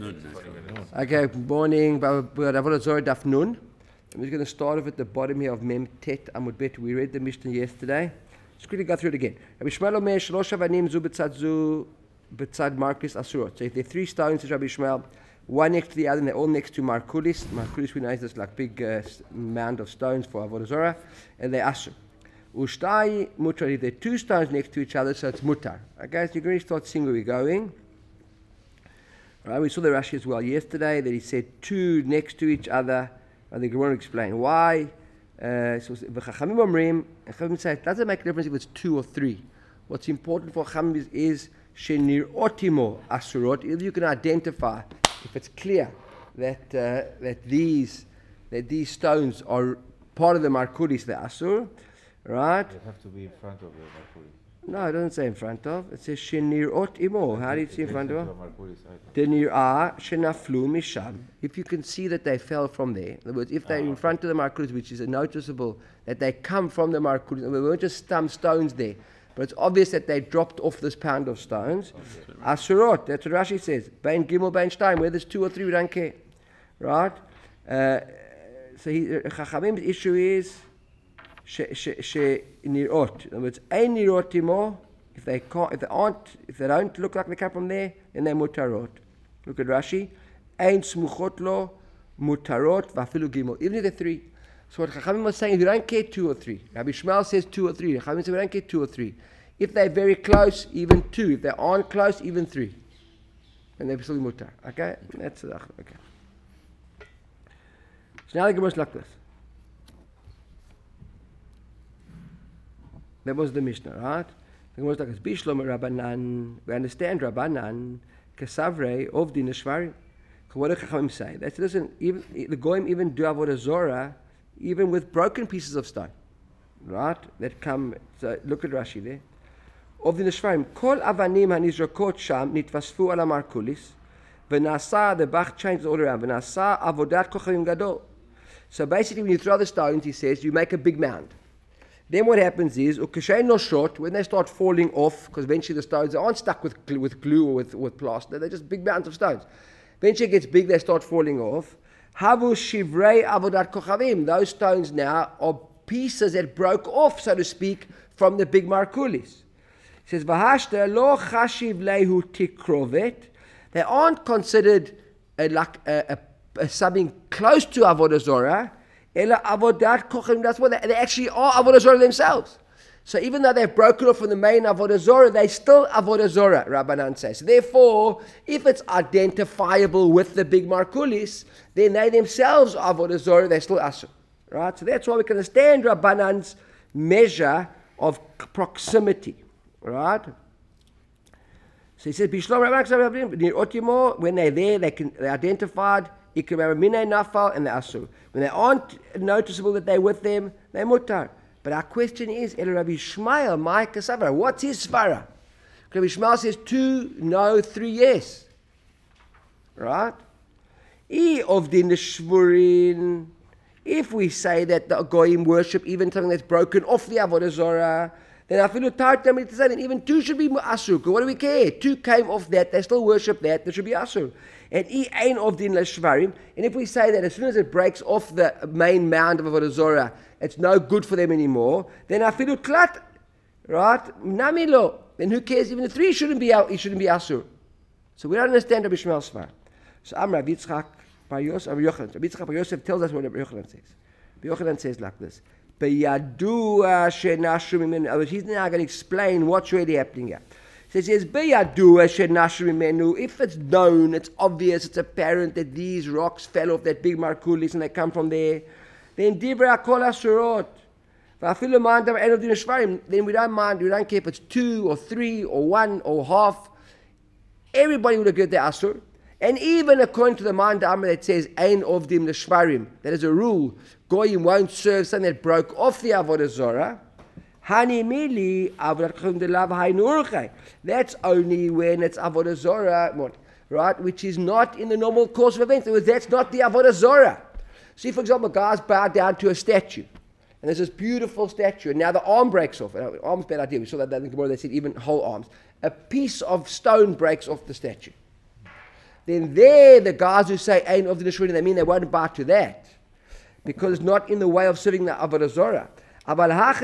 Okay, morning. Avodah Zorah Daf Nun. I'm just going to start off at the bottom here of Mem Tet Amud Bet. We read the Mishnah yesterday. Just quickly go through it again. Rabbi Shmuel Omer Shlosh Avanim Zu B'tzad Markulis Asurot. So if there are three stones, says Rabbi Shmuel, one next to the other, and they're all next to Markulis. Markulis, we know, is this like big mound of stones for Avodah Zorah, and they're Asur. Ushtai Mutar. If there are two stones next to each other, so it's Mutar. Okay, so you're going to start seeing where we're going. Right, we saw the Rashi as well yesterday that he said two next to each other. I think we want to explain why. So the Chachamim Omrim, Chachamim say it doesn't make a difference if it's two or three. What's important for Chachamim is Shenir Otimo Asurot. If you can identify, if it's clear that these stones are part of the Markulis, the Asur, right? They have to be in front of the Markulis. No, it doesn't say in front of. It says Shenirot Imo. How do you see in front of? Denirah Shenaflu Misham. If you can see that they fell from there. In other words, if they're in front of the Markulis, which is noticeable that they come from the Markulis, and we weren't just some stones there, but it's obvious that they dropped off this pound of stones. Asurot, that's what Rashi says. Bain Gimel, Bain Shtaim. Where there's two or three, we don't care. Right? So Chachamim's issue is nirot. In other words, ein nirot timo. If they don't look like they come from there, then they're mutarot. Look at Rashi. Ein smuchot lo mutarot vafilu gimel. Even if they're three. So what Chachamim was saying is we don't care two or three. Rabbi Shmuel says two or three. Chachamim says we don't care two or three. If they're very close, even two. If they aren't close, even three. And they're still mutar. Okay? That's okay. So now the Gemara is like this. That was the Mishnah, right? The Gemara is like this. Bishlom Rabbanan. We understand Rabbanan. Kesavre of the Neshvarim. What do Chachamim say? They say, listen, even the Goyim even do Avodah Zorah, even with broken pieces of stone, right? That come. So look at Rashi there. Of the Neshvarim, Kol Avanim Hanizrakot Sham Nitvasfu Ala Markulis, V'Nasa. The Bach changes all around. V'Nasa Avodat Kochavim Gadol. So basically, when you throw the stones, he says, you make a big mound. Then what happens is, no short, when they start falling off, because eventually the stones aren't stuck with glue or with plaster, they're just big mounds of stones. Eventually it gets big, they start falling off. Havu shivrei avodat kochavim. Those stones now are pieces that broke off, so to speak, from the big markulis. He says, Vahashta lo chashiv lehu tikrovet. They aren't considered something close to avodah zorah. Ela avodat kochavim. That's what they actually are avodah zorah themselves. So even though they've broken off from the main avodah zorah, they still avodah zorah. Rabbanan says. So therefore, if it's identifiable with the big markulis, then they themselves are avodah zorah. They're still asur, right? So that's why we can understand Rabbanan's measure of proximity, right? So he says, Bishlom Rabbanan when they're there, they're identified. And the asur. When they aren't noticeable that they're with them, they're mutar. But our question is, El Rabbi Shmuel, my kasavra, what's his svara? Rabbi Shmuel says 2 no, 3 yes. Right? If we say that the goyim worship even something that's broken off the avodah zorah, then I feel tired to say that even 2 should be asur. What do we care? 2 came off that, they still worship that, they should be asur. And ein of din leshvarim. And if we say that as soon as it breaks off the main mound of avodah zorah, it's no good for them anymore, then I feel klat, right? Namilo. Then who cares? Even the 3 shouldn't be out. It shouldn't be asur. So we don't understand Rabbi Shmuel's svar. So Rav Yitzchak Bar Yosef, Rabbi Yitzchak Bar Yosef tells us what Rabbi Yochanan says. Rabbi Yochanan says like this. Beyadua shenashru mimenu. He's now going to explain what's really happening here. He says, if it's known, it's obvious, it's apparent that these rocks fell off that big markulis and they come from there, then dibra kol asurot. Then we don't mind, we don't care if it's 2 or 3 or 1 or half. Everybody would agree with the asur. And even according to the Manda Amr that says, Ein ovdim l'shvarim, that is a rule, goyim won't serve something that broke off the avodah zorah. Hani mili avodat kochavim delav hainurchai. That's only when it's avodah zorah, right? Which is not in the normal course of events. That's not the avodah zorah. See, for example, guys bow down to a statue, and there's this beautiful statue, and now the arm breaks off. Arm's a bad idea. We saw that in the Gemara. They said even whole arms. A piece of stone breaks off the statue. then there the guys who say Ein of the Nishrin, they mean they won't buy to that. Because it's not in the way of serving the Avodah Zorah. But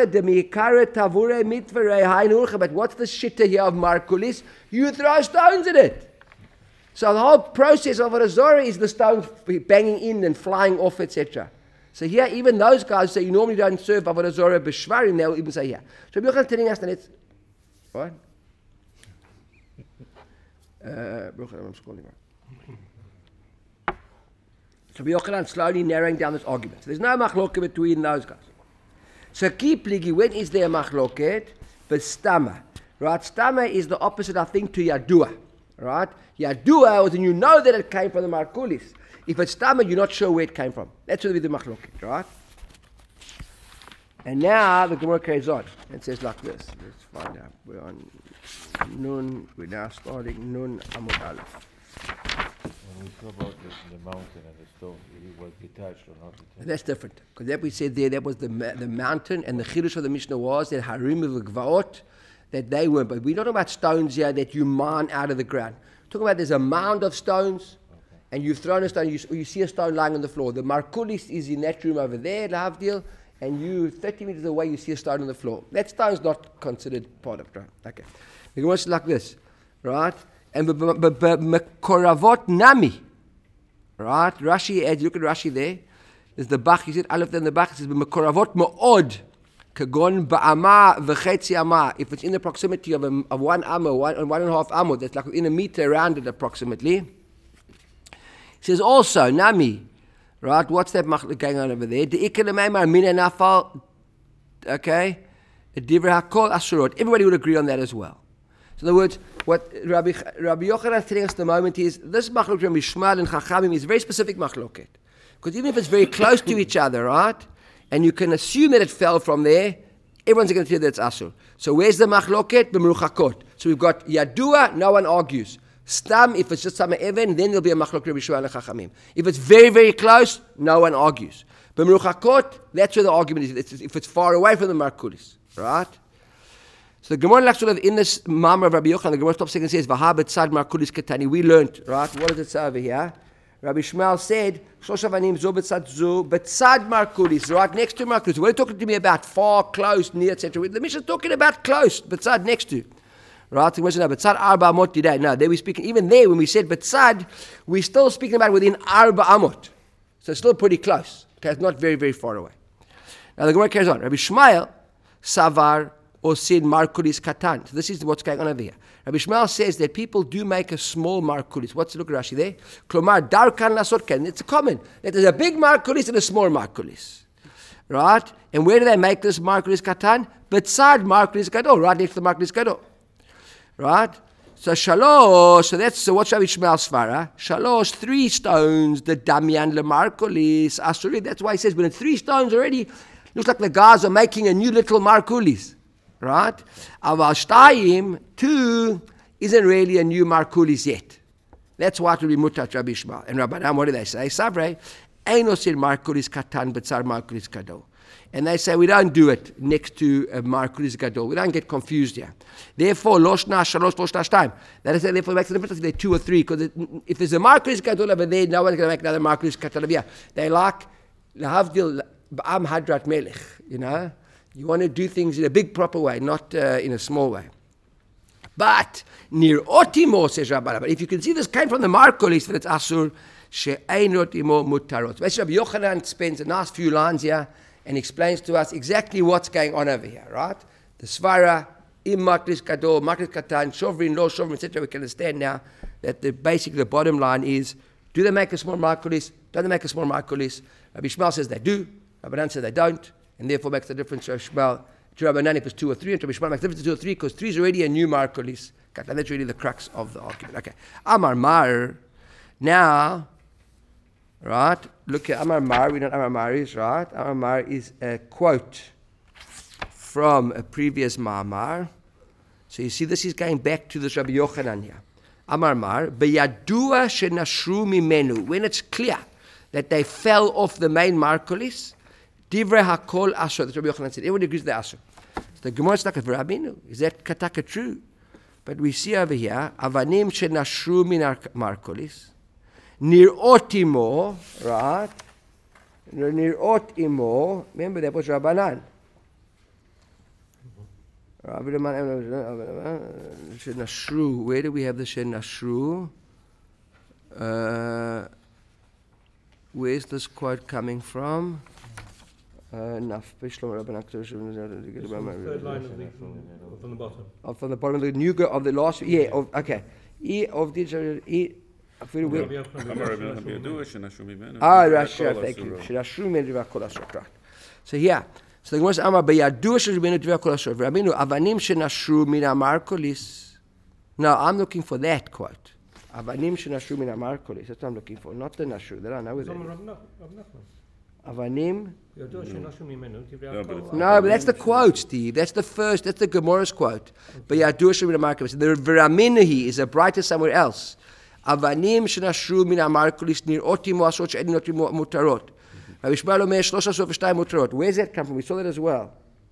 what's the shitta here of Markulis? You throw stones at it. So the whole process of Avodah Zorah is the stones banging in and flying off, etc. So here, even those guys say you normally don't serve Avodah Zorah b'shvarim, they'll even say yeah. So Rabbi Yochanan telling us that it's what? I'm scrolling right. So Rabbi Yochanan slowly narrowing down this argument. So there's no machloket between those guys. So keep ligi, when is there a machloket? Bestama. Right? Stama is the opposite, I think, to Yadua. Right? Yadua was when you know that it came from the Markulis. If it's Stama, you're not sure where it came from. That's what we do machloket, right? And now the Gemara carries on and says like this. Let's find out. We're on Nun. We're now starting Nun Amud Aleph. When we talk about the mountain and the stone, it was detached or not detached? That's different. Because that we said there, that was the mountain, and the chidush of the Mishnah was that Harim of the Gvaot, that they were. But we're not talking about stones here that you mine out of the ground. We're talking about there's a mound of stones, and you've thrown a stone, you see a stone lying on the floor. The Markulis is in that room over there, Lahavdil, and you, 30 meters away, you see a stone on the floor. That stone's not considered part of ground. Okay. The Gemara is like this, right? And Mekoravot Nami, right? Rashi adds, look at Rashi there. There's the Bach, you see it, Aleph, then the Bach, it says Mekoravot Mo'od, Kagon Ba'ama V'chetzi Ama. If it's in the proximity of 1 amma, 1.5 amma, that's like within a meter around it approximately. It says also, Nami, right? What's that going on over there? Okay? Everybody would agree on that as well. So in other words, what Rabbi Yochanan is telling us at the moment is, this machlok Rabbi Shmuel and Chachamim is very specific machloket. Because even if it's very close to each other, right? And you can assume that it fell from there, everyone's going to tell you that it's asur. So where's the machloket? B'meruchakot. So we've got Yadua, no one argues. Stam, if it's just some even, then there'll be a machlok Rabbi Shmuel and Chachamim. If it's very, very close, no one argues. B'meruchakot, that's where the argument is. If it's far away from the Markulis, right? So the Gemara sort of in this Mamre of Rabbi Yochanan, the Gemara stops and says, "V'ha betzad Markulis ketani." We learned, right? What does it say over here? Rabbi Shmuel said, "Shlosh avanim zo betzad Markulis," right next to Markulis. What are you talking to me about? Far, close, near, etc. The Mishnah is talking about close, betzad, next to. Right? The Gemara said, "Betzad arba amot today." No, there we speaking. Even there, when we said betzad, we're still speaking about within arba amot. So it's still pretty close. Okay, it's not very, very far away. Now the Gemara carries on. Rabbi Shmuel savar osid markulis katan. So this is what's going on over here. Rabbi Shmuel says that people do make a small markulis. What's the look at Rashi there? Klomar darkan lasotken. It's common that there's a big markulis and a small markulis. Right? And where do they make this markulis katan? Betzad markulis gadol, right next to the markulis gadol. Right? So shalosh, so what's Rabbi Shmuel's svara? Shalosh, 3 stones, the Damian lemarkulis, asuri. That's why he says, when it's 3 stones already, looks like the guys are making a new little markulis. Right? Aval shtayim, 2 isn't really a new markulis yet. That's what will be mutat Rabbi Shmuel. And Rabbanam, what do they say? Savrei, einosir markulis katan betzar markulis gadol. And they say, we don't do it next to a markulis gadol. We don't get confused here. Therefore, loshna shalosh loshna shtayim. That is, therefore, it makes a difference if they're 2 or 3. Because if there's a markulis gadol over there, no one's going to make another markulis gadol over here. They like lahavdil ba'am hadrat melech, you know. You want to do things in a big, proper way, not in a small way. But, near otimo, says Rabbanah. But if you can see this came from the markulis, that it's asur, she'ein otimo mutarot. Basically, Rabbi Yochanan spends a nice few lines here and explains to us exactly what's going on over here, right? The svara, im markulis gadol, markulis katan, shovrin, lo shovrin, etc. We can understand now that basically the bottom line is, do they make a small markulis? Don't they make a small markulis? Rabbi Shmuel says they do. Rabbanan says they don't. And therefore makes the difference to Shmuel. To Rabbanan, if it's 2 or 3, and to Shmuel makes the difference to 2 or 3, because 3 is already a new markulis. And that's really the crux of the argument. Okay. Amar Mar. Now, right, look at Amar Mar. We know what Amar Mar is, right? Amar Mar is a quote from a previous Ma'amar. So you see, this is going back to this Rabbi Yochanan here. Amar Mar. Beyadua shenashru mimenu. When it's clear that they fell off the main markulis, Divrei hakol asur. That's what Rabbi Yochanan said. Everybody agrees with the asur. So the Gemara is like, Rabbeinu, is that kataka true? But we see over here, avanim shenashru min markulis. Nir'ot imo, right? Nir'ot imo, remember that was Rabbanan. Shenashru, where do we have the Shenashru? Where's this quote coming from? Third line of from the bottom. From the bottom of the new of the last, okay. Thank you. So here, so the Gemara says, "Amar b'yadu shebenu divya kol asher." Rabbeinu avanim shenashru min amarkolis. No, I'm looking for that quote. Avanim shenashru min amarkolis. That's what I'm looking for, not the nashru. That I know with it. Avanim. No, but that's the quote, Steve. That's the first. That's the Gemara's quote. B'yadu shebenu min amarkolis. The V'raminahi is a brighter somewhere else. Avanim shenashru min amarkolis nir'otim asot she'edin otim mutarot. Where's that come from? We saw that as well.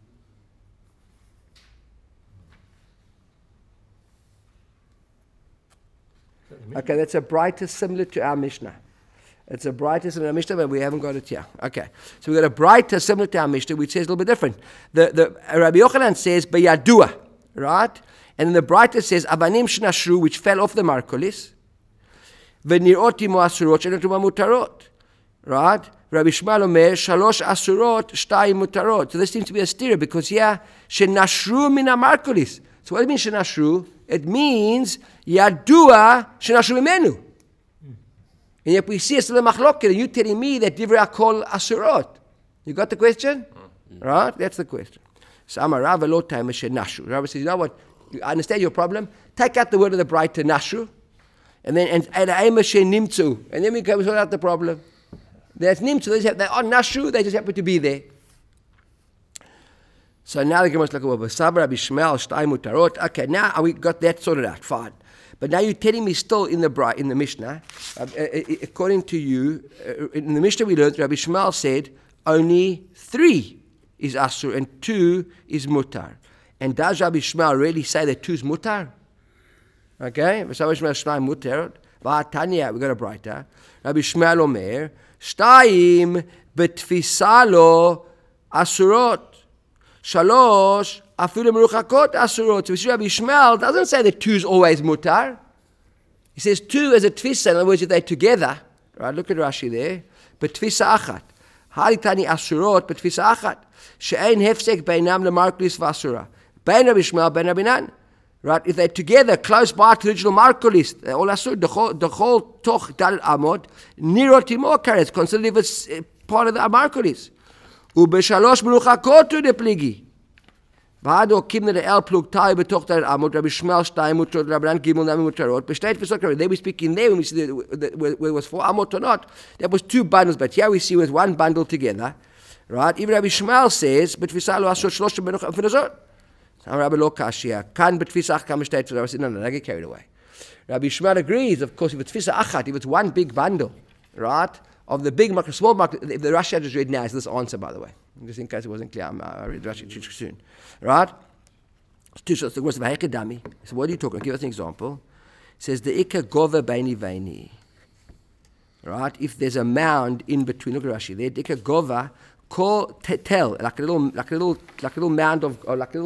Okay, that's a brighter similar to our Mishnah. It's a brighter similar to our Mishnah, but we haven't got it here. Okay, so we got a brighter similar to our Mishnah, which says a little bit different. The Rabbi Yochanan says b'yadua, right? And then the brighter says avanim shenashru, which fell off the markolis, v'nir'ot imo asurot she'edim mutarot, right? Rabbi Shmuel Omer, Shalosh Asurot, Shtayim Mutarot. So this seems to be a steer because here, Shenashru min amarkolis. So what does it mean, Shenashru? It means, Yadua Shenashru mimenu. And yet we see a still a machloket, and you telling me that Divrei Akol Asurot. You got the question? Right? That's the question. So Amar Rav lo time Shenashru. Rav says, you know what? I understand your problem. Take out the word of the bright to Nashru, and then Aim Nimtzu. And then we can sort out the problem. There's nimtzu, they are nashru, they just happen to be there. So now the Gemara is like, Rabbi Shmuel, Shtayim Mutarot. Okay, now we got that sorted out, fine. But now you're telling me still in the Mishnah, according to you, in the Mishnah we learned, Rabbi Shmuel said, only 3 is asur and 2 is mutar. And does Rabbi Shmuel really say that 2 is mutar? Okay, Rabbi Shmuel, Shtayim Mutarot. Tanya, we got a brighter. Rabbi Shmuel Omer, Shtayim betfisa lo asurot. Shalosh afilu meruchakot asurot. So we see Rabbi Shmuel doesn't say that 2 is always mutar. He says 2 as a tfisa. In other words, if they're together, right? Look at Rashi there. Betfisa achat. Haritani asurot betfisa achat. She'ein hefsek beinam lemarkulis v'asura. Bein Rabbi Shmuel, bein Rabbi Nan. Right, if they're together, close by to the original markolis, they're all asur, the whole toch dalil amod, nirotimo kares, considered if it's part of the markolis. Ubeshalosh meruchakot to the pligi. V'hado kimne the el plug tai betoch dalil amod, Rabbi Shmuel Shtayim mutarot, Rabbi Nan Gimel Nami mutarot. B'shteit v'sokar. There we speak in there when we see whether it was 4 amot or not. That was 2 bundles, but here we see it was 1 bundle together. Right? Even Rabbi Shmuel says, "Betfisalo asur shlosh meruchakot v'nazot." Rabbi Lo Kashia, Kan betfisa acham shteit. I said, no, I get carried away. Rabbi Shmuel agrees, of course, if it's tfisa achat, if it's 1 big bundle, right, of the big market, small market, if the Rashi I just read now is this answer, by the way, just in case it wasn't clear, I read Rashi too soon, right? So the words of Ha'ikadami. So what are you talking about? Give us an example. It says, the Ika Gova Baini Vaini, right? If there's a mound in between, look at Rashi there, the Ika Gova, tell like a little mound of or like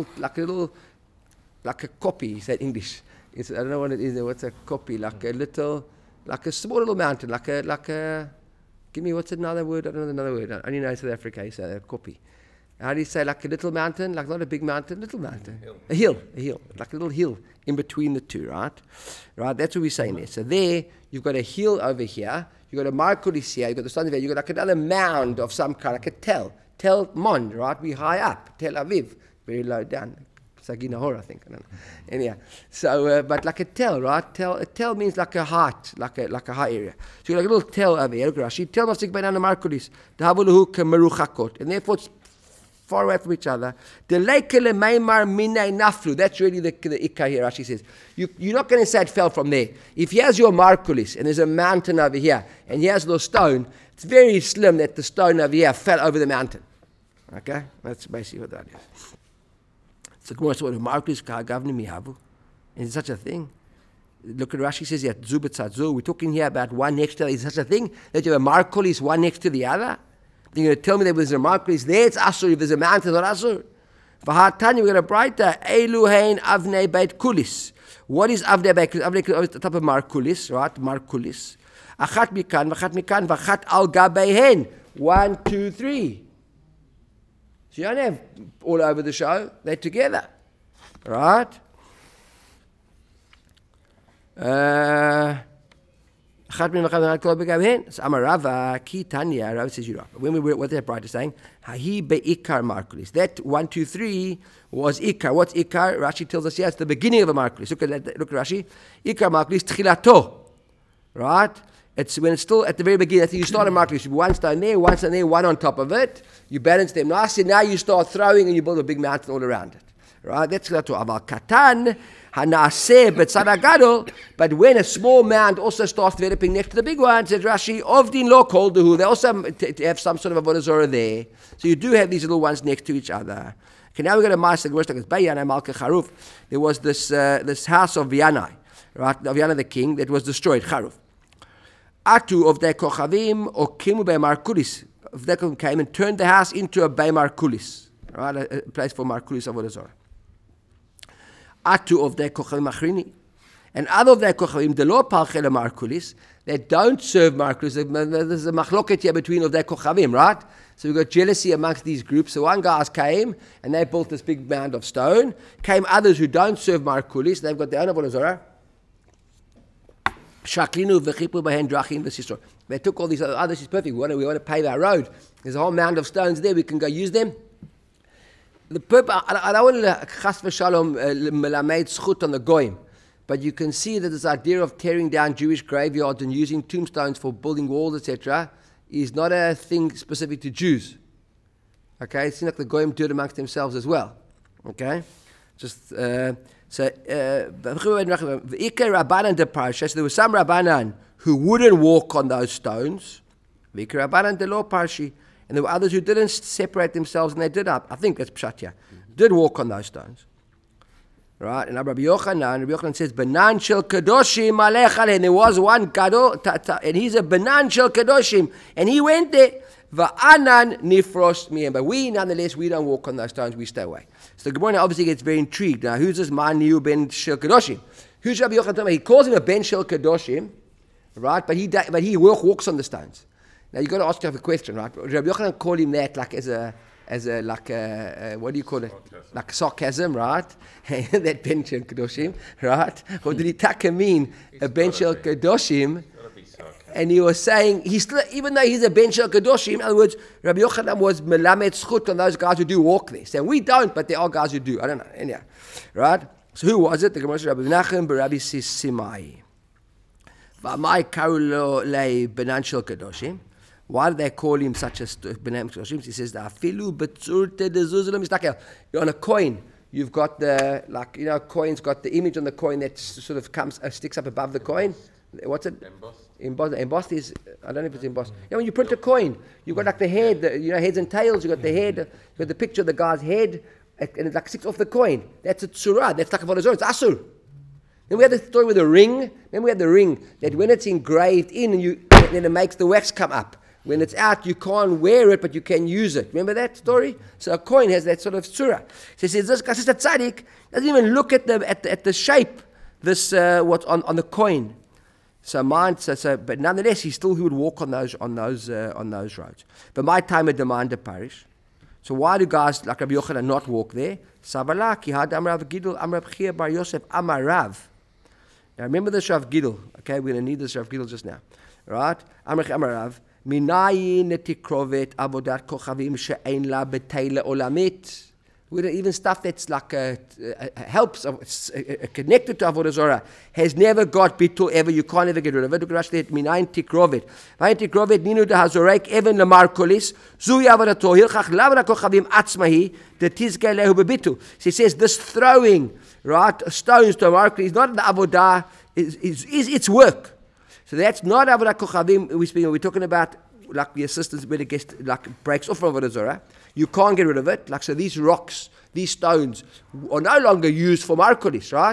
a copy. Is that English? I don't know what it is. What's a copy? Like a small little mountain. Like a. Give me what's another word? I don't know another word. I only know in South Africa you say a copy. How do you say like a little mountain? Like not a big mountain, little mountain. A hill, like a little hill in between the two, right? Right. That's what we're saying there. So there you've got a hill over here. You've got a markolis here, you've got the sun there, you've got like another mound of some kind, like a Tel Mond, right? We high up, Tel Aviv, very low down. Sagina Hor, I think. I don't know. Anyhow, so, but like a tel, right? A tel means like a height, like a high area. So you've got like a little tel over here, look at Rashi. Tel must take by down the markolis. The Havuluhu meruchakot. And therefore it's far away from each other. The leikele meimar minei naflu. That's really the ikka here. Rashi says you're not going to say it fell from there. If here's your markulis and there's a mountain over here and here's the stone, it's very slim that the stone over here fell over the mountain. Okay, that's basically what that is. So what markulis ka'agavni mihavu? Is such a thing? Look at Rashi says here, Zubetzazu. We're talking here about one next to the other. Is such a thing that you have a markulis one next to the other? You're going to tell me that there's a markulis there, it's asur. If there's a mountain, it's not asur. V'hatani, we're going to write that Eluhain avnei beit kulis. What is avnei beit kulis? Avnei kulis is the type of markulis, right? Markulis. Achat mikan, v'chat al gabeihen. 1, 2, 3. So you don't have all over the show. They're together, right? So Amarava ki Tanya, Rav says you're right. When we were what that bright is saying, Hahi be'ikar markulis. That 1, 2, 3 was ikar. What's ikar? Rashi tells us it's the beginning of a markulis. Look at Rashi. Ikar markulis tchilato. Right? It's when it's still at the very beginning. You start a markulis. One stone there, one on top of it. You balance them nicely. Now you start throwing and you build a big mountain all around it. Right? That's tchilato. Aval katan. But when a small mound also starts developing next to the big one, says Rashi, Ovdin lo kolduhu, they also have some sort of avodah zorah there. So you do have these little ones next to each other. Okay, now we're going to Ma'aseh Gemara like Bayanai Malka Charuf. There was this house of Vianai, right? Of Vianai the king that was destroyed, Charuf. Atu of their kochavim or kimu be'markulis. Of their came and turned the house into a be'markulis, right? A place for markulis avodah zorah. Atu of their kochavim achrini, and other of their kochavim the lo palchel markulis that don't serve markulis. There's a machloket here between of their kochavim, right? So we've got jealousy amongst these groups. So one guys came and they built this big mound of stone. Came others who don't serve markulis. They've got their own avodah zorah. Shaklinu v'chipu b'hen drachim v'sisor. They took all these other. This is perfect. We want to pave our road. There's a whole mound of stones there. We can go use them. The purpose, I don't want to chas v'shalom melamed zchut on the goyim, but you can see that this idea of tearing down Jewish graveyards and using tombstones for building walls, etc., is not a thing specific to Jews. Okay, it seems like the goyim do it amongst themselves as well. Okay, just there were some rabbanan who wouldn't walk on those stones. Rabbanan de lo parshi. And there were others who didn't separate themselves, and they did I think that's Pshatya, did walk on those stones. Right? And Rabbi Yochanan says, Banan shel kadoshim alech alein. There was one gadol, and he's a Banan shel kadoshim, and he went there. Va'anan nifrosh miyem. But we, nonetheless, we don't walk on those stones, we stay away. So the Gemara obviously gets very intrigued. Now, who's this man new ben shel kadoshim? Who's Rabbi Yochanan? He calls him a ben shel kadoshim, right? But he walks on the stones. Now you've got to ask yourself a question, right? Rabbi Yochanan called him that like as a what do you call it? Like sarcasm, right? That ben shel kadoshim, right? Or did he taka mean a ben shel kadoshim? And he was saying he's still, even though he's a ben shel kadoshim, in other words, Rabbi Yochanan was melamed zchut on those guys who do walk there. So we don't, but there are guys who do. I don't know. Anyhow, right? So who was it? The Gemara says Rabbi Menachem b'Rabbi Simai. V'amai karu lo lei Banan shel kadoshim. Why do they call him such a B'nai Kadoshim? He says, "Afilu betzurte de zuzulem mistakel." You're on a coin. You've got the coin's got the image on the coin that sort of comes sticks up above the coin. What's it? Embossed. Embossed is, I don't know if it's embossed. Yeah, when you print a coin, you've got like the head, heads and tails. You've got the head. You've got the picture of the guy's head, and it like sticks off the coin. That's a tzura. That's like a avodah zorah. It's asur. Then we had the story with the ring. Then we had the ring that when it's engraved in, then it makes the wax come up. When it's out, you can't wear it, but you can use it. Remember that story? So a coin has that sort of surah. So he says, this guy, Sister Tzaddik, doesn't even look at the shape, what's on the coin. So but nonetheless, he would walk on those roads. But my time at demand the parish. So why do guys like Rabbi Yochanan not walk there? Savala ki had Amrav Gidol Amrav Chia Bar Yosef Amarav. Now remember this Rav Gidol. Okay, we're going to need this Rav Gidol just now, right? Amarav. Minayin tikrovet avodat kochavim she'ein la b'teila olamit. Even stuff that's like helps connected to avodah zorah has never got bitul ever. You can't ever get rid of it. Look at Rashi. Minayin tikrovet. Minayin tikrovet ninu dehazorek even lemarkolis zui avodato hilchach lavra kochavim atzmahi detizkei lehu bebitul. So he says this throwing stones to a markolis is not the avodah. It's work. So that's not avodah kochavim. We're talking about like the assistance when it gets like breaks off from avodah zorah. You can't get rid of it. Like so, these rocks, these stones are no longer used for markolis, right?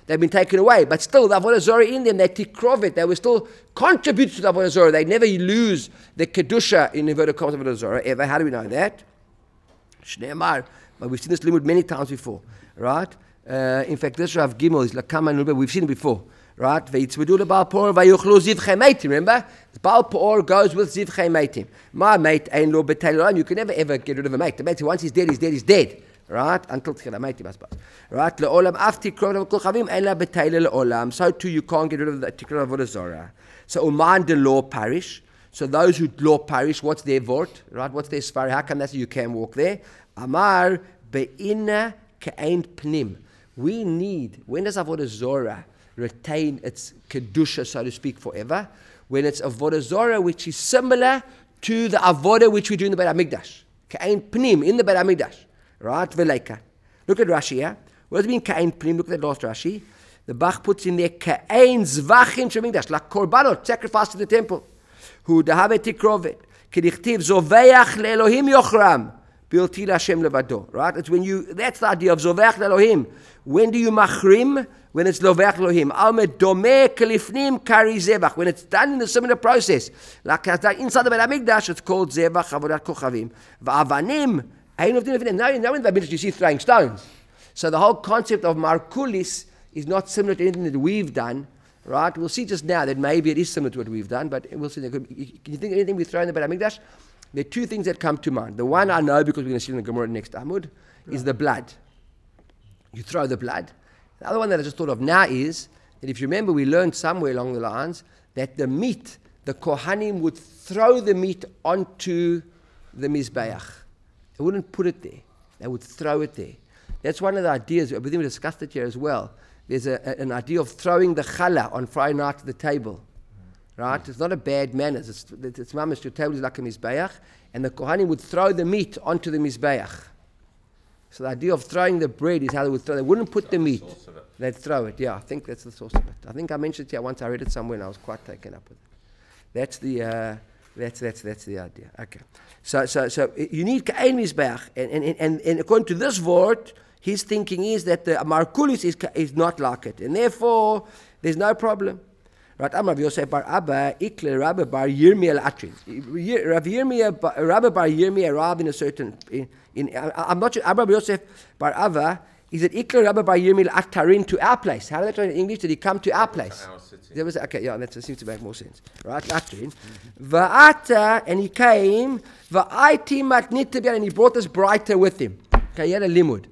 They've been taken away, but still the Avodah Zorah in them, they tikrovet, they will still contribute to the Avodah Zorah. They never lose the Kedusha in inverted commas of Avodah Zorah ever. How do we know that? Shneimar, but we've seen this limud many times before, right? In fact, this Rav Gimel is like we've seen it before, right? Veitzvedu leBaal Peor vayuchlu zivchei meitim. Remember, Baal Peor goes with zivchei meitim. My mate ain't lo b'teil. You can never ever get rid of a mate. The mate, once he's dead, he's dead. He's dead. Right? Until tchila meitim, I suppose. Right? Le'olam af tikrov v'kol chavim ein la b'teil le'olam. So too, you can't get rid of the tikrov avodah zorah. So uman de law parish. So those who law parish, what's their vort? Right? What's their sfar? How come that's you can walk there? Amar be'ina ke'ein pnim. We need, when does avodah zorah retain its kedusha, so to speak, forever? When it's avodah zorah which is similar to the avodah which we do in the Beit HaMikdash. Ke'ein pnim, in the Beit HaMikdash. Right? Veleika. Look at Rashi here. What does it mean ke'ein pnim? Look at that last Rashi. The Bach puts in there ke'ein zvachim shemikdash, like korbanot, sacrifice to the temple. Hu dahave tikrovet. Kedichtiv zoveach le'elohim yochram. Bilti Hashem levado. Right? It's when you, that's the idea of zoveach le'elohim. When do you machrim? When it's loveach Elohim. Almed domeh kelifnim kari zevach. When it's done in the similar process, like inside the Beit HaMikdash, it's called zevach avodat kochavim. Va'avanim. Now in the Beit HaMikdash you see throwing stones. So the whole concept of markulis is not similar to anything that we've done. Right? We'll see just now that maybe it is similar to what we've done, but we'll see. Can you think of anything we throw in the Beit HaMikdash? There are two things that come to mind. The one I know because we're going to see in the Gemara next Amud is the blood. You throw the blood. The other one that I just thought of now is that if you remember, we learned somewhere along the lines that the meat, the Kohanim would throw the meat onto the Mizbeach. They wouldn't put it there. They would throw it there. That's one of the ideas. I believe we discussed it here as well. There's an idea of throwing the challah on Friday night to the table. Right? It's not a bad manners. It's mamish, your table is like a Mizbeach, and the Kohanim would throw the meat onto the Mizbeach. So the idea of throwing the bread is how they would throw. They wouldn't put the meat. They'd throw it. Yeah, I think that's the source of it. I think I mentioned it here once. I read it somewhere and I was quite taken up with it. That's the idea. Okay. So you need Ka'ein Mizbeach, and according to this word, his thinking is that the Markulis is not like it, and therefore there's no problem. Right? Amar Yosef bar Abba Ikle Rabbi bar Yirmiyah Atrin. Rabbi bar Yirmiyah Rab in a certain. I'm not sure. Rabbi Yosef bar Abba is it Ikle Rabbi bar Yirmiyah Atarin to our place? How did that translate in English? Did he come to our place? There was okay. Yeah, that seems to make more sense. Right? Atrin. Va'ata, and he came. Va'aiti matnit, and he brought this brighter with him. Okay, he had a limud.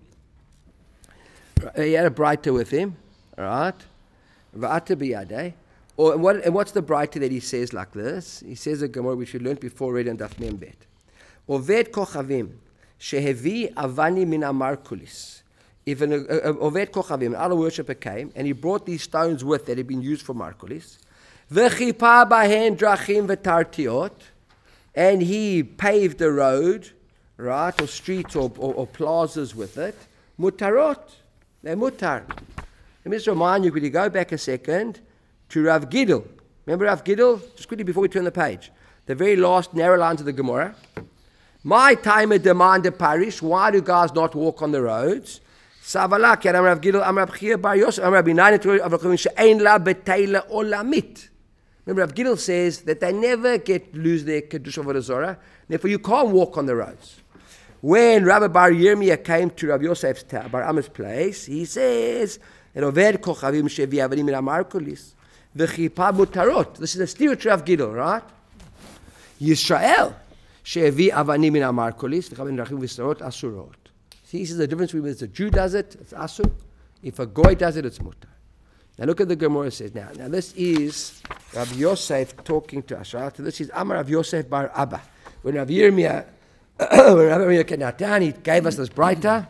He had a brighter with him. Right? Va'ata biyadeh. And what's the brighter that he says like this? He says a Gemara which we learned before, read in Daf Mem Bet. Oved kochavim shehevi avani min amarkulis. If an oved kochavim, an idol worshipper came and he brought these stones with that had been used for markulis, v'chipa bahen drachim v'tartiot, and he paved the road, right, or streets or plazas with it, mutarot, they're mutar. Let me just remind you, could you go back a second to Rav Gidel. Remember Rav Gidel? Just quickly before we turn the page. The very last narrow lines of the Gemara. My timer demanded parish. Why do guys not walk on the roads? Savalak, Yadam Rav Gidel, Am Rav Chia Bar Yosef, Am Rabbi Nain, She'ein la b'teila olamit. Remember Rav Gidel says that they never lose their Kedusha Avodah Zorah. Therefore you can't walk on the roads. When Rabbi Bar Yirmiyah came to Rav Yosef's Bar Am's place, he says that Oved kochavim shevi avanim min amarkulis. V'chipa mutarot. This is a stereotype of Gidel, right? Yisrael shevi avanim min amarkulis v'chavim rachim v'sarot asurot. See, this is the difference between if a Jew does it, it's asur. If a goy does it, it's mutar. Now look at the Gemara says. Now this is Rav Yosef talking to us, right? So this is Amar Rav Yosef bar Abba. When Rav Yirmiyah came down, he gave us this brighter.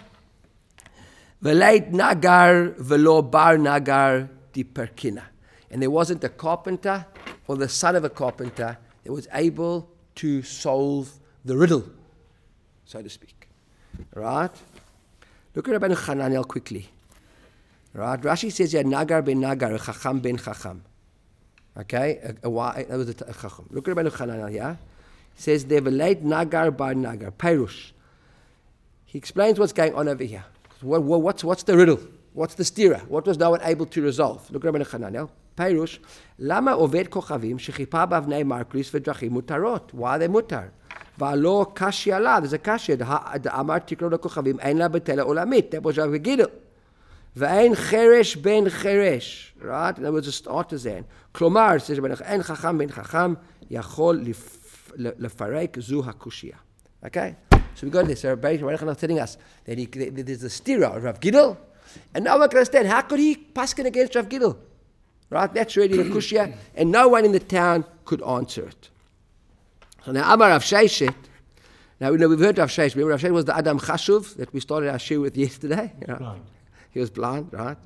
V'leit nagar v'lo bar nagar di perkina. And there wasn't a carpenter or the son of a carpenter that was able to solve the riddle, so to speak. Right? Look at Rabbeinu Hananel quickly. Right? Rashi says here, Nagar ben Nagar, Chacham ben Chacham. Okay? That was a Chacham. Look at Rabbeinu Hananel here. He says, they late Nagar bar Nagar, Perush. He explains what's going on over here. What's the riddle? What's the stira? What was no one able to resolve? Look at Rabbi Hananel. Peirush, lama oved kochavim shechipa bavnei marklis v'drachim mutarot. Why are they mutar? V'alo kashi ala. There's a kashi. The amar tikro lekochavim ein la betela olamit. That was Rav Gidel. V'ein cheresh ben cheresh. Right? And there was just artisan. Klomar says ein chacham ben chacham yachol lefarek zu hakushia. Okay. So we got this. Rabbi Hananel telling us that there's a stira of Rav Gidel. And now I can understand, how could he paskin against Rav Gidel? Right, that's really the kushya, and no one in the town could answer it. So now Amar Rav Sheshet, now we know we've heard Rav Sheshet. Remember Rav Sheshet was the Adam Chashuv that we started our shiur with yesterday? He was blind, right?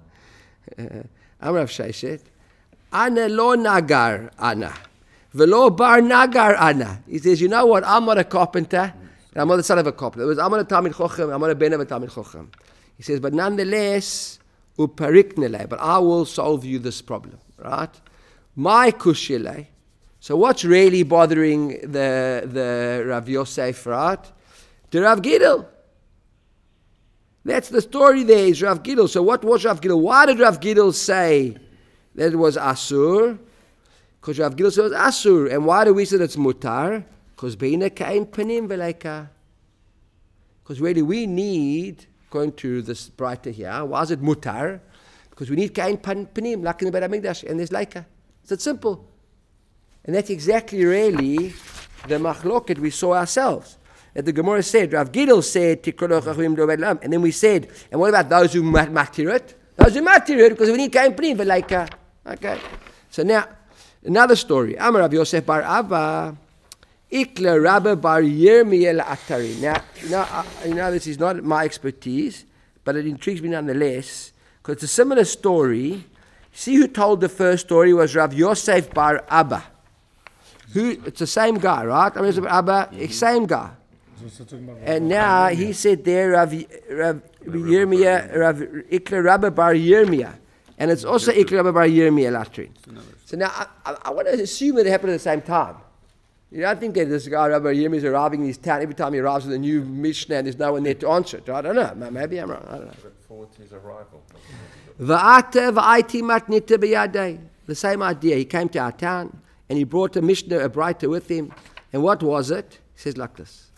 Amar Rav Sheshet, Ana lo nagar ana, velo bar nagar ana. He says, you know what, I'm not a carpenter, and I'm not the son of a carpenter. I'm not a Talmid Chochem, I'm not a ben of a Talmid Chochem. He says, but nonetheless, but I will solve you this problem, right? My kushile. So what's really bothering the Rav Yosef, right? The Rav Gidel. That's the story there, is Rav Gidel. So what was Rav Gidel? Why did Rav Gidel say that it was Asur? Because Rav Gidel said it was Asur. And why do we say it's Mutar? Because Beina Kain Panim Velaika. Because really we need... Going to this brighter here, why is it mutar? Because we need kain panim, like in the Beit HaMikdash, and there's laika. It's that simple. And that's exactly really the machloket we saw ourselves. That the Gemara said, Rav Gidel said, and then we said, and what about those who matir it? Those who matir it, because we need kain panim, laika. Okay. So now, another story. Amar Rav Yosef bar Abba, Ikla Rabba bar Yirmiyah Atari. Now, this is not my expertise, but it intrigues me nonetheless, because it's a similar story. See who told the first story was Rav Yosef bar Abba. It's the same guy, right? Rav Yosef bar Abba, same guy. And now he said there, Rav Yirmiyah, Ikla Rabba bar Yirmiyah. And it's also Ikla Rabba bar Yirmiyah Latrin. So now, I want to assume that it happened at the same time. You don't think that this guy, Rabbi Yirmiyah, is arriving in his town. Every time he arrives with a new Mishnah and there's no one there to answer it. I don't know. Maybe I'm wrong. I don't know. Look forward to his arrival. The same idea. He came to our town and he brought a Mishnah, a Braita with him. And what was it? He says like this.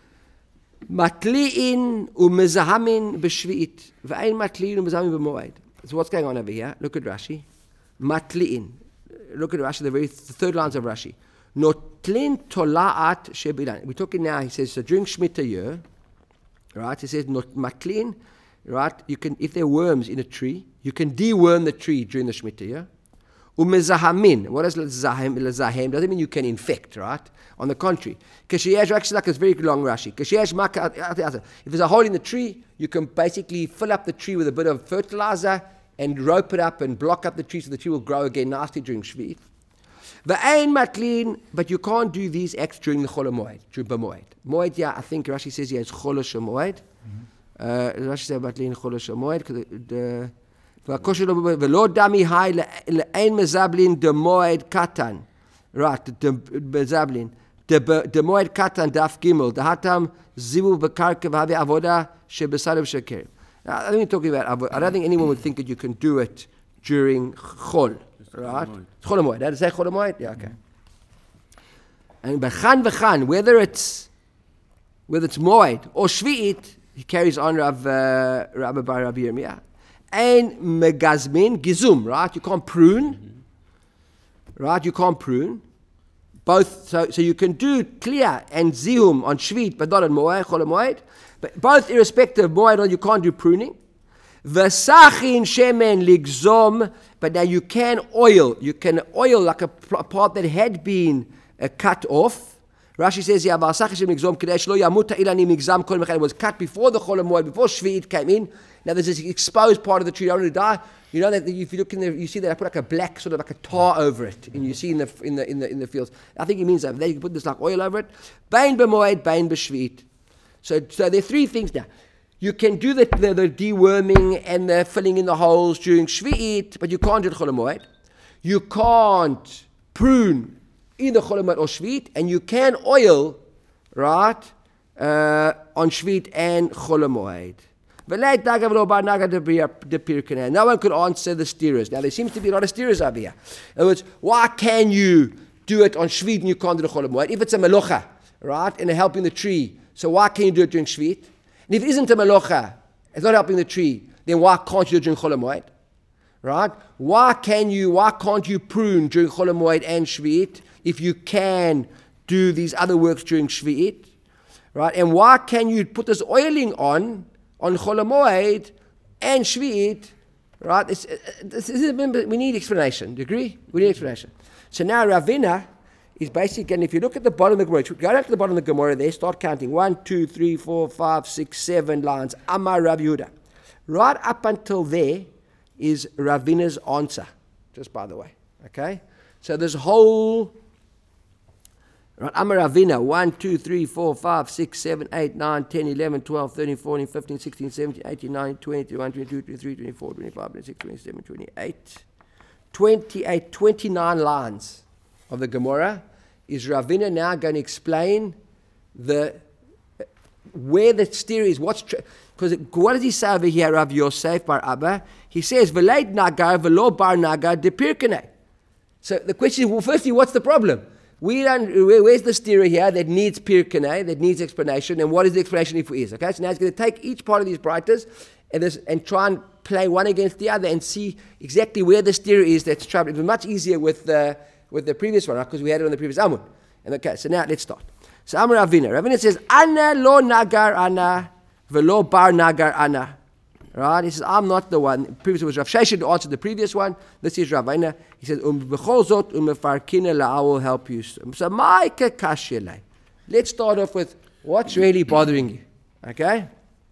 Matli'in u'mezahamin b'shvi'it. V'ain matli'in u'mezahamin b'moed. So what's going on over here? Look at Rashi. Matli'in. Look at Rashi, the third lines of Rashi. Notlin tola'at shebilan. We're talking now, he says, so during Shemitah year, right, he says, not matlin, right, you can, if there are worms in a tree, you can deworm the tree during the Shemitah year. Umezahamin. What does lezahem? Lezahem doesn't mean you can infect, right? On the contrary. Kashiyash, actually, like it's very long Rashi. Kashiyash maka, if there's a hole in the tree, you can basically fill up the tree with a bit of fertilizer and rope it up and block up the tree so the tree will grow again nicely during Shvit. V'ain matlin, but you can't do these acts during the Chol HaMoed, during B'Moed. Moed, yeah, I think Rashi says it's Chol HaMoed. Rashi says matlin Chol HaMoed. V'lo dami hai le'ain mezablin de Moed katan. Right, de mezablin. De Moed katan daf gimel. De hatam zivu b'karka v'havi avoda shebesadim sheker. I don't talking about. I don't think anyone would think that you can do it during Chol. Right? Chol HaMoed. Did I say Chol HaMoed? Yeah, okay. And b'chan v'chan, whether it's Moed or Shvi'it, he carries on Rabbi Bar Rabbi Yirmiyah. And megazmin, gizum, right? You can't prune. Right? You can't prune. Both, so you can do clear and zihum on Shvit, but not on Moed, Chol HaMoed. But both irrespective of Moed, you can't do pruning. V'sachin shemen ligzom, but now you can oil. You can oil like a part that had been cut off. Rashi says, "Yeah, v'sachin shemen ligzom kadesh lo yamuta ilani migzam kol mechan." It was cut before the Chol HaMoed, before Shvi'it came in. Now there's this exposed part of the tree. I don't want to die. You know that if you look in there, you see that I put like a black sort of like a tar over it, and you see in the fields. I think he means that. There you can put this like oil over it. Bain b'moed, bain b'shvi'it. So there are three things now. You can do the deworming and the filling in the holes during Shvi'it, but you can't do it Chol HaMoed. You can't prune either Chol HaMoed or Shvi'it, and you can oil, right, on Shvi'it and Chol HaMoed. V'leit naga v'lo bar naga de pirkanei. No one could answer the steerers. Now there seems to be a lot of steerers over here. In other words, why can you do it on Shvit and you can't do the Chol Hamoed? If it's a melocha, right, and helping the tree, so why can you do it during Shvit? And if it isn't a melocha, it's not helping the tree, then why can't you do it during Chol Hamoed? Right? Why can't you prune during Chol Hamoed and Shvit if you can do these other works during Shvit? Right? And why can you put this oiling on Chol Hamoed and Shvit? Right? We need explanation. Do you agree? We need explanation. So now Ravina is basically, and if you look at the bottom of the Gemara, go down to the bottom of the Gemara there, start counting 1, 2, 3, 4, 5, 6, 7 lines. Amar Rav Yehuda. Right up until there is Ravina's answer, just by the way. Okay? So this whole, right, Amar Ravina, 1, 2, 3, 4, 5, 6, 7, 8, 9, 10, 11, 12, 13, 14, 15, 16, 17, 18, 19, 20, 21, 22, 23, 24, 25, 26, 27, 28. 28, 29 lines of the Gemara. Is Ravina now going to explain where the steer is? Because what does he say over here, Rav Yosef bar Abba? He says, "V'leid nagar v'lo bar nagar de pirkanei." So the question is, well, firstly, what's the problem? Where's the steer here that needs pirkanei, that needs explanation, and what is the explanation if it is? Okay, so now he's going to take each part of these brighters and try and play one against the other and see exactly where the steer is that's troubling. It was much easier with the previous one, because we had it on the previous Amud. And okay, so now let's start. So Amar Ravina. Ravina says, Ana lo nagar ana, velo bar nagar ana. Right? He says, I'm not the one. Previous was Rav Sheshet who answered the previous one. This is Ravina. He says, b'chol zot u'mefarkina la, I will help you. So ma'ika kashyelei. Let's start off with what's really bothering you. Okay?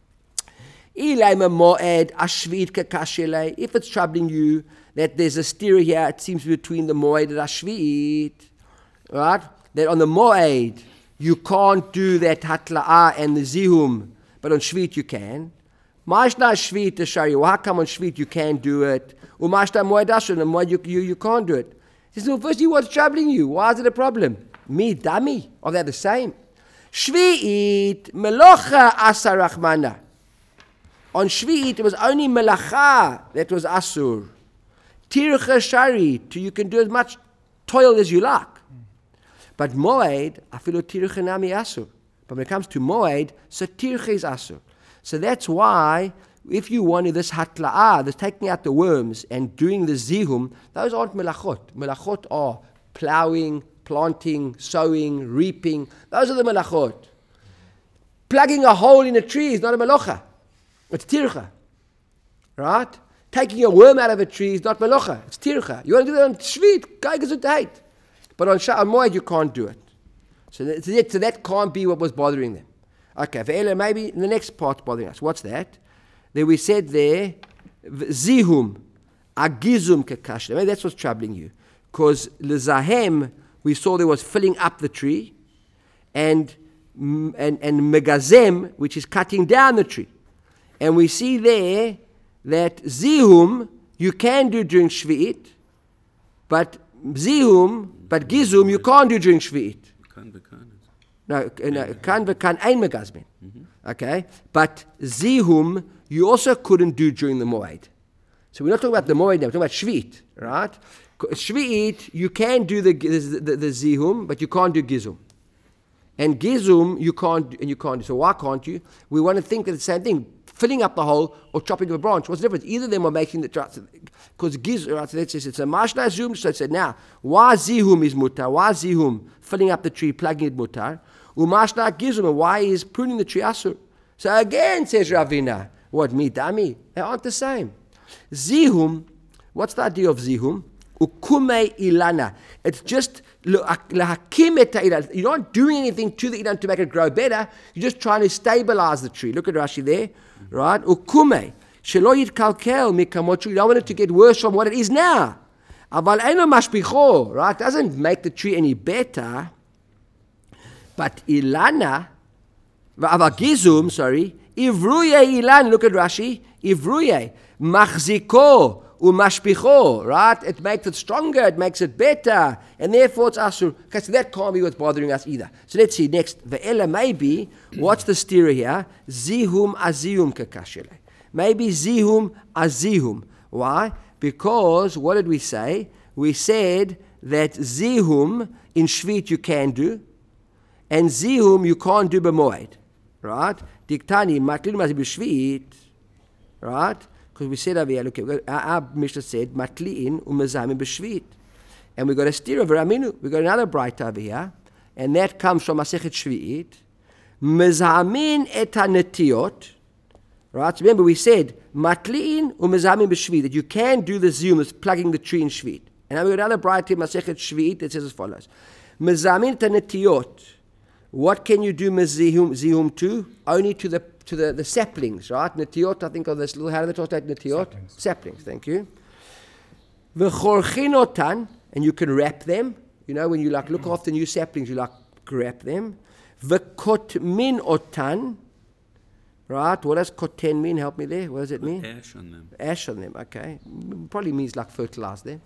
If it's troubling you that there's a steer here, it seems between the moed and ashvit, right? That on the moed you can't do that hatla'ah and the zihum, but on shvit you can. Mashna shvit shari. How come on shvit you can do it? Umashna moed ashur, and moed you can't do it. He says, well, firstly, what's troubling you? Why is it a problem? Me, dummy. Are they the same? Shvit melocha asarachmana. On Shvit, it was only melacha that was asur. Tircha shari, you can do as much toil as you like. But moed, afilu tircha nami asur. But when it comes to moed, so tircha is asur. So that's why, if you wanted this hatla'ah, this taking out the worms and doing the zihum, those aren't melachot. Melachot are plowing, planting, sowing, reaping. Those are the melachot. Plugging a hole in a tree is not a melacha. It's tircha, right? Taking a worm out of a tree is not melocha. It's tircha. You want to do that on Shvit, guy gets it hate. But on Moed you can't do it. So that can't be what was bothering them. Okay, for maybe the next part's bothering us. What's that? Then we said there, zihum, agizum kekash. Maybe that's what's troubling you. Because lezahem, we saw there was filling up the tree, and megazem, which is cutting down the tree. And we see there that zihum you can do during Shvi'it, but gizum you can't do during Shvi'it. No, kan ein megazmin. Okay, but zihum you also couldn't do during the moed. So we're not talking about the moed now. We're talking about Shvi'it, right? Shvi'it you can do the zihum, but you can't do gizum. And gizum you can't do. So why can't you? We want to think of the same thing. Filling up the hole or chopping a branch. What's the difference? Either of them are making the because gizum, right, so that's it's a mashna zoom. So it said now, why zihum is mutar? Why zihum filling up the tree, plugging it mutar? Umashna gizum, why is pruning the tree asur? So again says Ravina, what dami? They aren't the same. Zihum, what's the idea of zihum? Ukume ilana. It's just lahakim et ilan. You're not doing anything to the ilan to make it grow better. You're just trying to stabilize the tree. Look at Rashi there, right? Ukume shelo yitkalkel mikamotru. You don't want it to get worse from what it is now. Aval eno mashbicho, right? Doesn't make the tree any better. But ilana, avagizum, ivruye ilan. Look at Rashi. Ivruye machziko. Umashpicho, right? It makes it stronger, it makes it better, and therefore it's asur. Okay, so that can't be what's bothering us either. So let's see next. Ve'ela maybe, what's the steer here? Zihum azihum kakashele. Maybe zihum azihum. Why? Because, what did we say? We said that zihum in Shvit you can do, and zihum you can't do b'moed. Right? Diktani, matlin mazi b'shvit. Right? Because we said over here, look, our Mishnah said, matli'in u'mezamim b'shvit. And we got a steer of Raminu. We got another bright over here, and that comes from Masechet Shvi'it. Mezamin et hanetiot. Right? So remember, we said matli'in u'mezamin b'shvit, that you can do the ziyum, that's plugging the tree in Shvit. And now we got another bright in Masechet Shvi'it that says as follows: Mezamin et hanetiot. What can you do ziyum to? Only to the saplings, right? Netiot, I think of this little, how do they translate netiot? Saplings, thank you. V'chorchinotan, and you can wrap them. You know, when you like look after new saplings, you like wrap them. V'kotmin otan, right? What does koten mean? Help me there. What does it mean? Ash on them. Ash on them, okay. Probably means like fertilize them.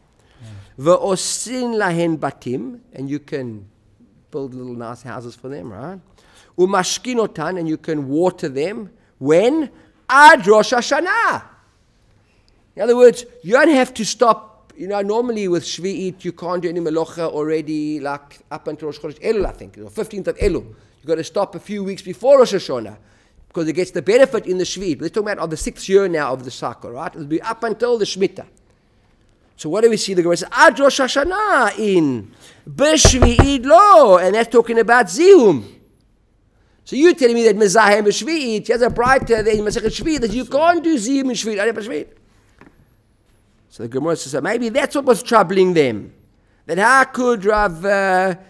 V'osin lahen batim, and you can build little nice houses for them, right? Umashkinotan, and you can water them. When? Ad Rosh Hashanah. In other words, you don't have to stop. You know, normally with Shvi'it, you can't do any melacha already, like up until Rosh Chodesh Elul, I think, or 15th of Elul. You've got to stop a few weeks before Rosh Hashanah, because it gets the benefit in the Shvi'it. We're talking about the 6th year now of the cycle, right? It'll be up until the Shemitah. So what do we see? The Gemara says, Ad Rosh Hashanah in B'Shvi'it lo, and that's talking about Zihum. So you're telling me that Mezahem B'Shvi'it, he has a brighter there in Masechet Shvi'it, that you can't do Zihum in Shvi'it, only B'Shvi'it. So the Gemara says, maybe that's what was troubling them. That how could Rabbi Bar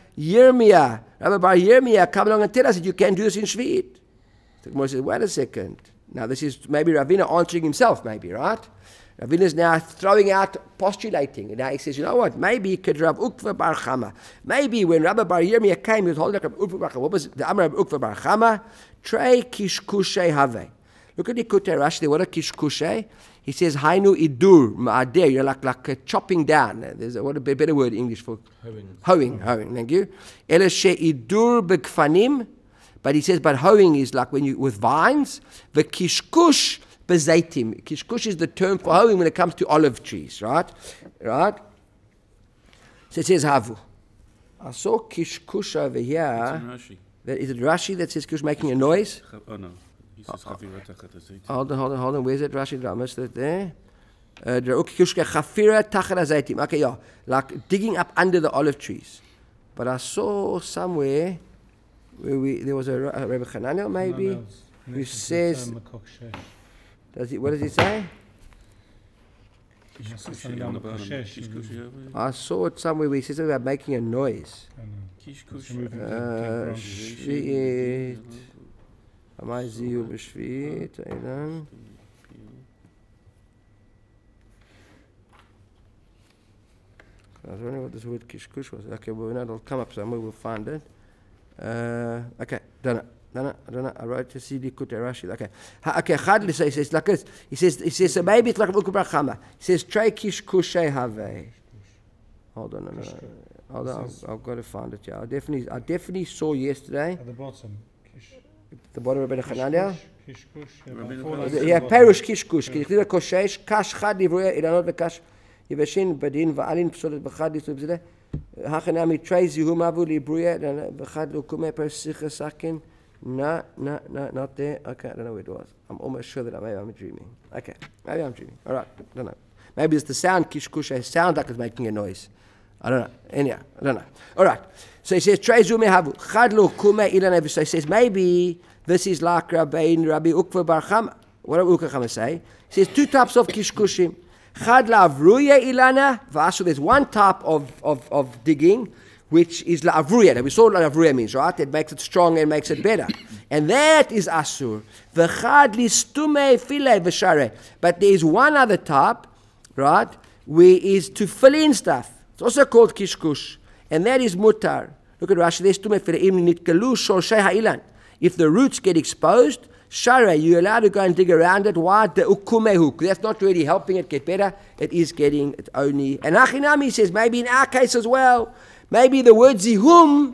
Yirmiyah come along and tell us that you can't do this in Shvi'it? The Gemara says, wait a second. Now this is maybe Ravina answering himself, maybe, right? Ravina is now throwing out, postulating. And now he says, you know what? Maybe could Rav Ukva Bar Chama. Maybe when Rabbi Bar Yirmiyah came, he was holding up Rav Ukva Bar Chama. What was it? The Amar Rav Ukva Bar Chama? Trei kishkushay have. Look at the Kutei Rashi there. What a kishkushay? He says, Hainu idur ma'ader. You're like chopping down. There's what a better word in English for hoeing. Thank you. Ele she idur begfanim. But he says, but hoeing is like when you with vines. The kishkush bezaitim. Kishkush is the term for hoeing when it comes to olive trees, right? Right? So it says havu. I saw kishkush over here. Is it Rashi that says kishkush making a noise? Oh no. Hold on. Where's it, Rashi? I missed it there. Okay, yeah. Like digging up under the olive trees. But I saw somewhere where there was a Rebbe Hananel maybe, who says, what does he say? I saw it somewhere where he says something about making a noise. Amai ziyu b'shvit, Aidan. I was wondering what this word kishkush was. Okay, well, it'll come up somewhere, we'll find it. Okay, don't know. I wrote to see the Kutei Rashi. Okay, Chadli says like this. He says, so maybe it's like Ukva Bar Chama. He says, Trei kishkushay have. Hold on, no. Hold on, I've got to find it. Yeah, I definitely saw yesterday. At the bottom. The bottom of Rebbe Hanania? Kishkush. Yeah, Perush Kishkush. Kishkush Koshesh, Kash Chad Livruya, Ilanot V'Kash Yivashin, Badin, V'alin, Psolet B'chad, Yisrael B'zideh. Hachanami, Trei Zihum Avu Livruya, B'chad Lukume, Persicha Sakin. No, not there. Okay, I don't know where it was. I'm almost sure that maybe I'm dreaming. Okay, maybe I'm dreaming. All right, don't know. Maybe it's the sound, Kishkush, it sounds like it's making a noise. I don't know. Anyhow, I don't know. All right. So he says, Trei Zume Havu. Chadlu Kume Ilan. So he says, maybe this is like Rabbi Ukva Bar Chama. What did Ukva Chama say? He says, two types of kishkushim. Chad la'avruya ilana. V'ashu, there's one type of digging, which is la'avruya. We saw what la'avruya means, right? It makes it strong and makes it better. And that is asur. V'chad listume file v'share. But there is one other type, right, where is to fill in stuff. It's also called kishkush. And that is mutar. Look at Rashi. There's tume fileim nitkalu shorshei ha'ilan. If the roots get exposed, shara, you're allowed to go and dig around it. Why? The ukumehu. That's not really helping it get better. It is getting it only. And Achinami says, maybe in our case as well, maybe the word zihum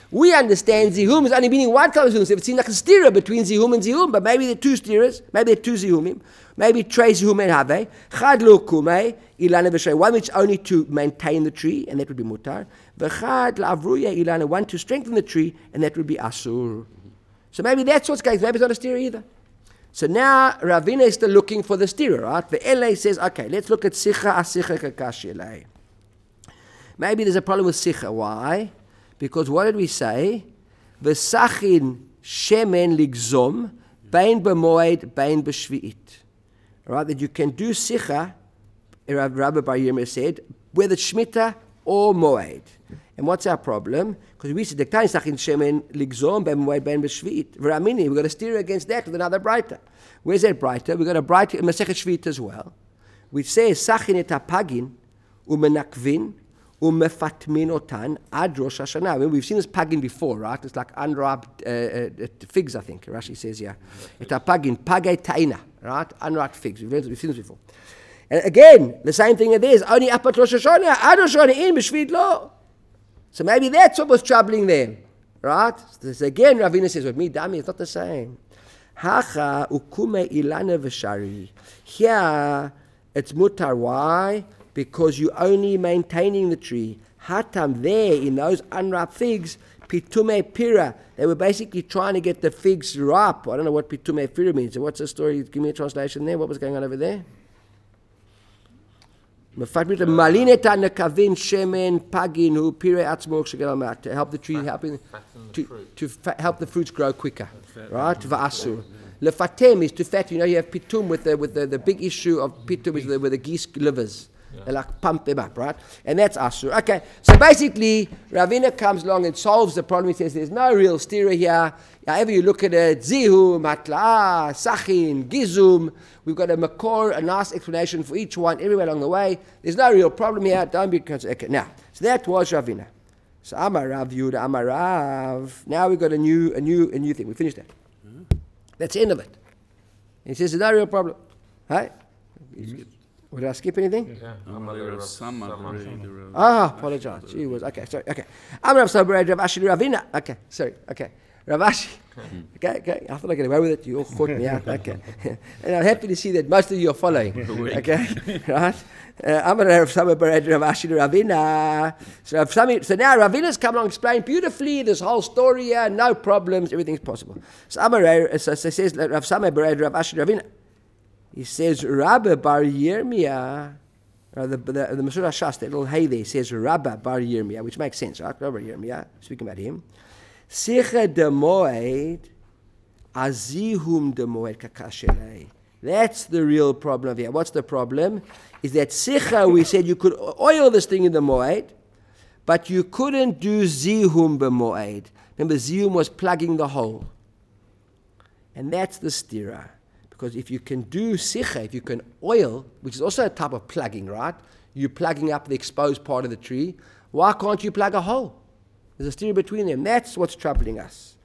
We understand zihum is only meaning one kind of zihum. So it seems like a stira between zihum and zihum, but maybe there are two stiras, maybe there are two zihumim, maybe trei zihum and have. Chad lo kumei, ilana v'shrei, one which only to maintain the tree, and that would be mutar. V'chad la'avruya ilana, one to strengthen the tree, and that would be asur. So maybe that's what's going, maybe it's not a stira either. So now Ravina is still looking for the stira, right? The LA says, okay, let's look at sicha asicha kakashilei. Maybe there's a problem with sicha. Why? Because what did we say? V'sachin shemen ligzom, bein b'moed, bein b'shvi'it. Right? That you can do sicha, Rabbi Bar Yirmiyah said, whether shmita or moed. And what's our problem? Because we said the time sachin shemen ligzom, bein b'moed, bein b'shvi'it. V'ramini, we've got to steer against that with another brighter. Where's that brighter? We've got a brighter in Masechet Shvit as well, which says sachin et hapagin umenakvin umefatmin otan ad Rosh Hashanah. I mean, we've seen this pagin before, right? It's like unripe figs, I think. Rashi says, yeah. Et hapagin, pagay taina, right? Unripe figs. We've seen this before. And again, the same thing there is only up at Rosh Hashanah, ad Rosh Hashanah in B'Shvit lo. So maybe that's what was troubling them, right? So again, Ravina says, with me, Dami, it's not the same. Hacha ukume ilana v'shari. Here, it's mutar. Why? Because you're only maintaining the tree. Hatam there, in those unripe figs, pitume pira. They were basically trying to get the figs ripe. I don't know what pitume pira means. So what's the story? Give me a translation there. What was going on over there? To help the tree, help the fruits grow quicker, right? V'asur. Lefatem is to fat. You know, you have pitum with the big issue of pitum is with the geese livers. They like pump them up, right? And that's asur. Okay, so basically, Ravina comes along and solves the problem. He says there's no real stira here. However you look at it, zihu, matla, sachin, gizum. We've got a makor, a nice explanation for each one everywhere along the way. There's no real problem here. Don't be concerned. Okay, now, so that was Ravina. So Amar Rav Yehuda, Amar Rav. Now we've got a new thing. We finished that. That's the end of it. And he says there's no real problem. Right? Did I skip anything? Yeah. Apologize. Gee whiz. Okay, sorry. Okay. Amar Rav Sabar Rav Ashi Ravina. Okay, sorry. Okay. Rav Ashi. Okay. I thought I could get away with it. You all caught me out. Okay. And I'm happy to see that most of you are following. Okay. Right? Amar Rav Sabar Rav Ashi Ravina. So now Ravina's come along and explained beautifully this whole story here. No problems. Everything's possible. So Amar says Rav Sabar Rav Ashi Ravina. He says, Rabbi Bar Yirmiyah, the Masur HaShas, that little hay there, says Rabbi Bar Yirmiyah, which makes sense, right? Rabbi Yirmiyah, speaking about him. Sicha de moed, azihum de moed kakashelei. That's the real problem here. What's the problem? Is that sicha, we said you could oil this thing in the moed, but you couldn't do zihum be moed. Remember, zihum was plugging the hole. And that's the stira. Because if you can do sicha, if you can oil, which is also a type of plugging, right? You're plugging up the exposed part of the tree. Why can't you plug a hole? There's a stira between them. That's what's troubling us.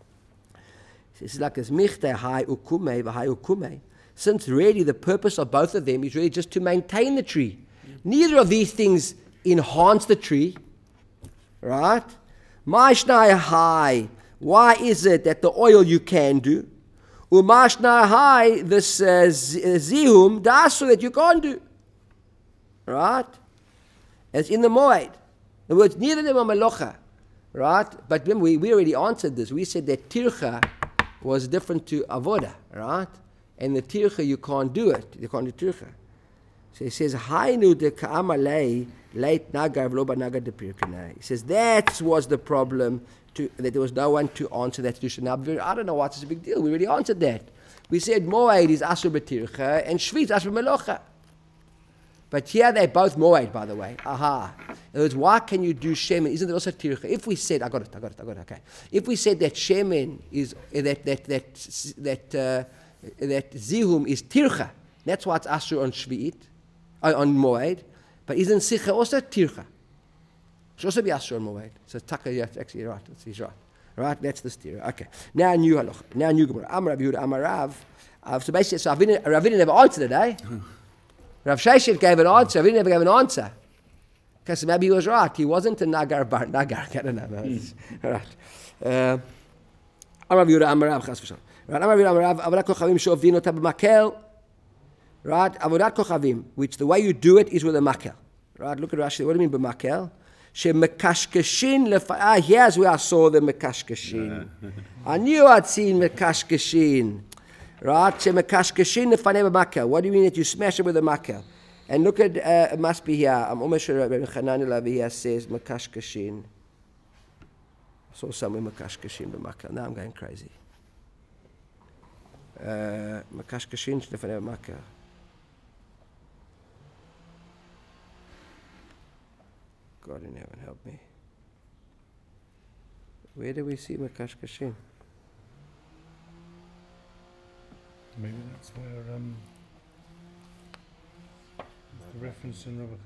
It's like this michte hai ukume v'hai ukume. Since really the purpose of both of them is really just to maintain the tree. Neither of these things enhance the tree, right? Ma'ishnai hai. Why is it that the oil you can do? Umashna hai, this zihum, dasu that you can't do. Right? It's in the moed. In other words, neither of them are melocha. Right? But remember, we already answered this. We said that tircha was different to avoda. Right? And the tircha, you can't do it. You can't do tircha. So he says, Hainu de ka'amalei leit nagar v'lo nagar de pirkanei. He says, that was the problem. That there was no one to answer that solution. Now, I don't know why it's a big deal. We already answered that. We said moed is asur b'tircha and shvit is asur melocha. But here they're both moed, by the way. Aha. In other words, why can you do shemen? Isn't it also tircha? If we said, I got it. Okay. If we said that shemen is that zihum is tircha, that's why it's asur on shvit, on moed. But isn't sicha also tircha? Should also be asur moed. So taka, yeah, actually right. He's right. Right, that's the steer. Okay. Now new halacha. Now new gemara. Amar Rav Yehuda, Amar Rav. So basically, Ravina never answered it, eh? Rav Sheshet gave an answer. Ravina never gave an answer. Because maybe he was right. He wasn't a Nagar bar Nagar. I don't know. Right. Amar Yehuda Amar Rav Chas v'Shalom. Right. Amar Yehuda Amar Rav Avodat Kochavim she'ovdin ota b'makel. Right. Avodat Kochavim, which the way you do it is with a makel. Right. Look at Rashi. What do you mean b'makel? She'mekashkeshin lefa'ah. Here's where I saw the mekashkeshin. I knew I'd seen mekashkeshin. Right. She'mekashkeshin lefanei b'makel. What do you mean that you smash it with a makel? And look at, it must be here. I'm almost sure Rabbi Chanan Elavi here says Makashkashin. I saw somewhere Makashkashin b'Makkah. Now I'm going crazy. Makashkashin Shnefane b'Makkah. God in heaven, help me. Where do we see Makashkashin? Maybe that's where the reference in Rebecca.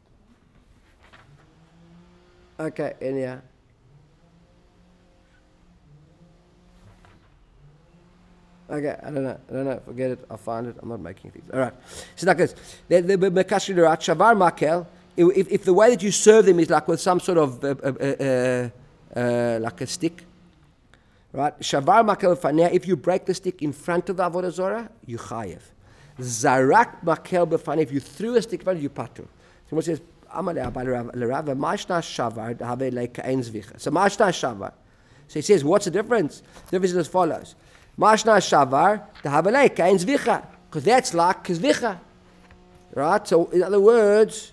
Okay, in here. Okay, I don't know, forget it, I'll find it, I'm not making things. Alright, so like this, the Mekashri Durat, Shavar Makel, if the way that you serve them is like with some sort of, like a stick, right? Shavar Makel Fanea, if you break the stick in front of the Avodah Zorah, you chayev. Zarak Makel B'Fanea, if you threw a stick in front of you, patu. So what says, Amar L'Rav, Mashna Shavar, Have Le'Ka'en Zvicha. So Mashna Shavar. So he says, what's the difference? The difference is as follows. Mashna Shavar, Have Le'Ka'en Zvicha. Because that's like Zvicha. Right? So in other words,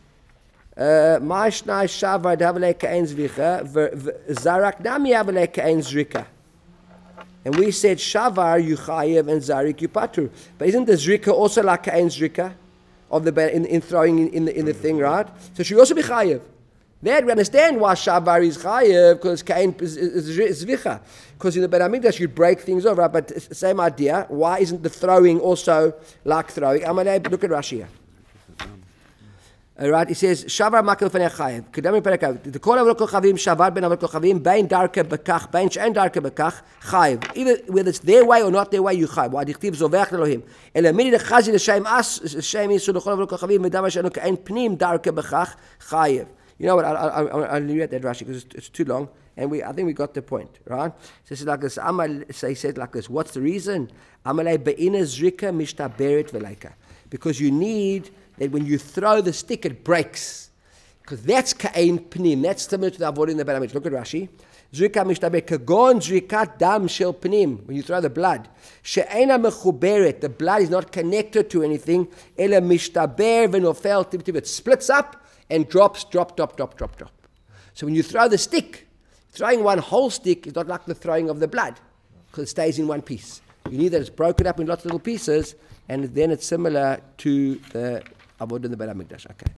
Mashna Shavar, Have Le'Ka'en Zvicha, Zarak Nami Have Le'Ka'en Zrika. And we said Shavar Yuchayev and Zarik Yupatru. But isn't the Zrika also like Ka'en Zrika of the in throwing in the thing, right? So she also be Chayev. There we understand why Shavar is Chayev, because Ka'en is Zvicha. Because in the Beit HaMikdash you break things over, right? But same idea. Why isn't the throwing also like throwing? I'm going to look at Rashi here. Right, he says, Shavar Makel Fanei Chayev. Kedami Perekav. The Kol Avot Kochavim, Shavar Ben Avot Kochavim, Bein Darke Bekach, Bein She'en Darke Bekach, Chayev. Even whether it's their way or not their way, you Chayev. Why Dichtiv Zovech Elohim. Ela Mini Lechazi L'Shem As, Shem Yisu L'Kol Avot Kochavim, Medama She'enu Ka'en Pnim Darke Bekach, Chayev. You know what, I'll read that Rashi because it's too long. And I think we got the point, right? So it's like this, he said like this, what's the reason? Amalei Be'ina Zrika Mishtaberet V'Leika. Because you need that when you throw the stick, it breaks. Because that's Ka'en Pnim. That's similar to the avodah in the Beit HaMikdash. Look at Rashi. Zrika mishtaber kagon zrikat dam shel pnim. When you throw the blood. She'ena mechuberet. The blood is not connected to anything. Ela mishtaber v'nofel tip tip. It splits up and drops, drop. So when you throw the stick, throwing one whole stick is not like the throwing of the blood. Because it stays in one piece. You need that it's broken up in lots of little pieces. And then it's similar to the avodah in the Beit HaMikdash. Okay.